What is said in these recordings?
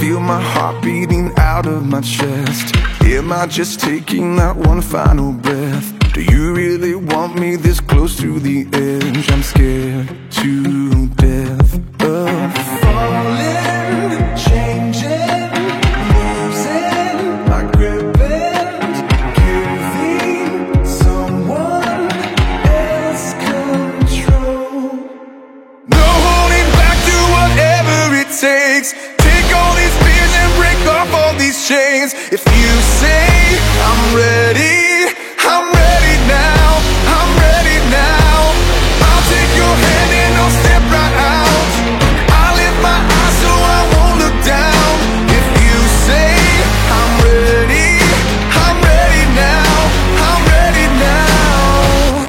feel my heart beating out of my chest. Am I just taking that one final breath? Do you really want me this close to the edge? I'm scared to death of falling, changing, losing my grip and giving someone else control. No holding back to whatever it takes. Take all these fears and break off all these chains. If you say I'm ready, I'm ready now, I'm ready now. I'll take your hand and I'll step right out. I'll lift my eyes so I won't look down. If you say I'm ready, I'm ready now, I'm ready now.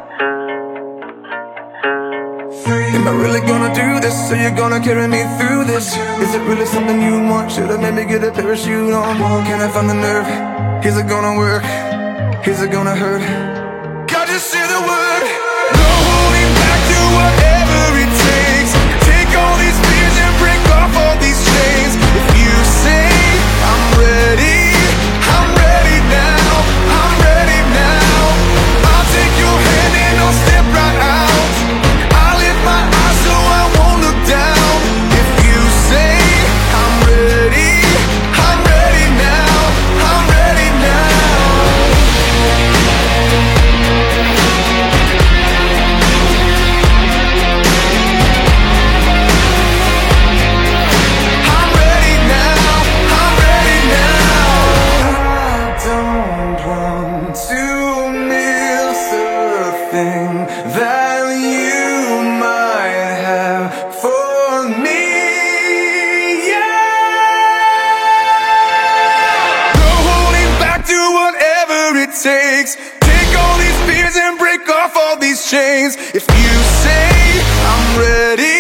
Am I really gonna do this? Are you gonna carry me through this? Is it really something you want? Should I maybe get a parachute on? Can I find the nerve? Is it gonna work? Is it gonna hurt? God, just say the word. No holding back to whatever it takes. Take all these fears and break off all these chains. If you say I'm ready, I'm ready now, I'm ready now. I'll take your hand and I'll step right out. I'll lift my eyes so I won't look down. If you say I'm ready, I'm ready now, I'm ready now. I'm ready now, I'm ready now. I don't want to miss a thing that you might have for me. Yeah. No holding back to whatever it takes. Take all these fears and break off all these chains. If you say I'm ready,